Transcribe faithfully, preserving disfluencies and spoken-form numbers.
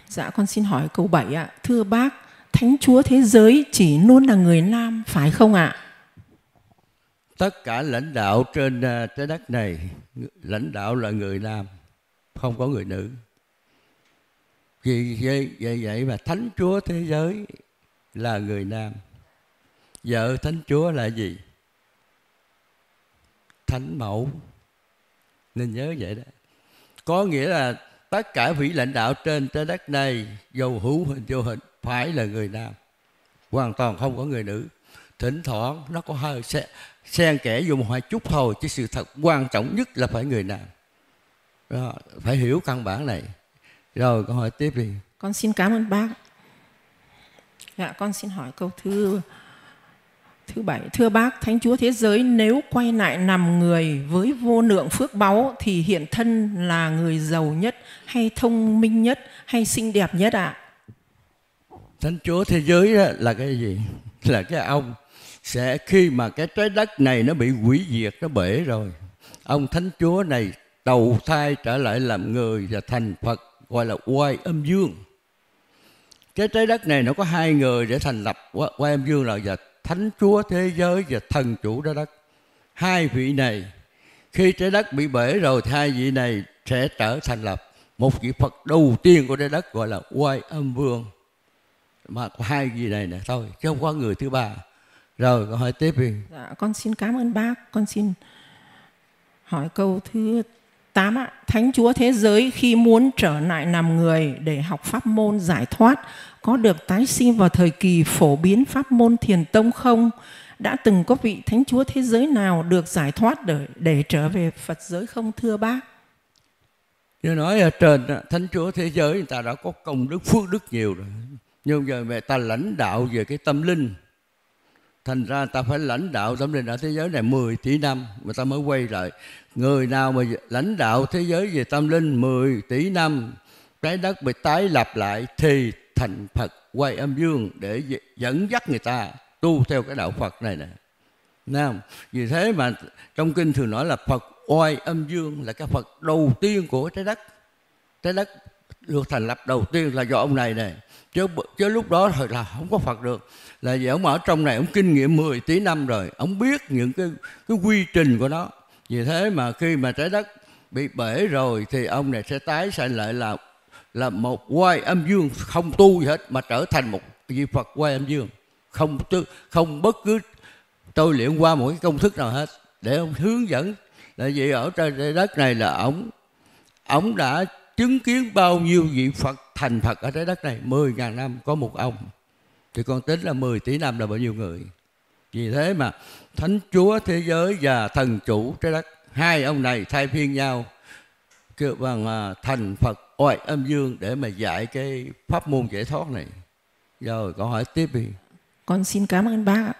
Dạ con xin hỏi câu bảy ạ. Thưa bác, Thánh Chúa thế giới chỉ luôn là người nam phải không ạ? Tất cả lãnh đạo trên trái đất này, lãnh đạo là người nam, không có người nữ. Vì vậy, vậy, vậy mà Thánh Chúa thế giới là người nam. Vợ Thánh Chúa là gì? Thánh mẫu. Nên nhớ vậy đó. Có nghĩa là tất cả vị lãnh đạo trên trái đất này, dầu hữu hình vô hình, phải là người nam, hoàn toàn không có người nữ. Thỉnh thoảng nó có hơi xen, xen kẽ vô một hai chút thôi, chứ sự thật quan trọng nhất là phải người nam. Đó, phải hiểu căn bản này. Rồi câu hỏi tiếp đi. Con xin cảm ơn bác. Dạ con xin hỏi câu thứ thứ bảy. Thưa bác, Thánh Chúa thế giới nếu quay lại làm người với vô lượng phước báu thì hiện thân là người giàu nhất hay thông minh nhất hay xinh đẹp nhất ạ? À? Thánh Chúa thế giới là cái gì? Là cái ông sẽ khi mà cái trái đất này nó bị hủy diệt, nó bể rồi, ông Thánh Chúa này đầu thai trở lại làm người và thành Phật, gọi là Oai Âm Dương. Cái trái đất này nó có hai người để thành lập Oai Âm Dương, là và Thánh Chúa thế giới và thần chủ trái đất. Hai vị này khi trái đất bị bể rồi thì hai vị này sẽ trở thành lập một vị Phật đầu tiên của trái đất, gọi là Oai Âm Vương. Mà có hai vị này nè thôi, chứ không có người thứ ba. Rồi câu hỏi tiếp đi. Dạ con xin cảm ơn bác. Con xin hỏi câu thứ tám ạ. Thánh Chúa thế giới khi muốn trở lại làm người để học pháp môn giải thoát có được tái sinh vào thời kỳ phổ biến pháp môn Thiền Tông không? Đã từng có vị Thánh Chúa thế giới nào được giải thoát để, để trở về Phật giới không thưa bác? Như nói ở trên, Thánh Chúa thế giới người ta đã có công đức phước đức nhiều rồi, nhưng giờ người ta lãnh đạo về cái tâm linh, thành ra ta phải lãnh đạo tâm linh ở thế giới này mười tỷ năm người ta mới quay lại. Người nào mà lãnh đạo thế giới về tâm linh mười tỷ năm, trái đất bị tái lập lại thì thành Phật Oai Âm Dương để dẫn dắt người ta tu theo cái đạo Phật này nè. Nào, vì thế mà trong kinh thường nói là Phật Oai Âm Dương là cái Phật đầu tiên của trái đất. Trái đất được thành lập đầu tiên là do ông này nè. Chứ, chứ lúc đó thôi là không có Phật được. Là vì ông ở trong này, ông kinh nghiệm mười tỷ năm rồi, ông biết những cái, cái quy trình của nó. Vì thế mà khi mà trái đất bị bể rồi thì ông này sẽ tái sanh lại là là một Oai Âm Dương, không tu gì hết mà trở thành một vị Phật Oai Âm Dương, không không bất cứ tôi luyện qua một cái công thức nào hết để ông hướng dẫn. Tại vì ở trên trái đất này là ông ông đã chứng kiến bao nhiêu vị Phật thành Phật ở trái đất này, mười ngàn năm có một ông, thì con tính là mười tỷ năm là bao nhiêu người. Vì thế mà Thánh Chúa thế giới và thần chủ trái đất, hai ông này thay phiên nhau kêu bằng thành Phật Oai Âm Dương để mà dạy cái pháp môn giải thoát này. Rồi câu hỏi tiếp đi. Con xin cảm ơn bác ạ.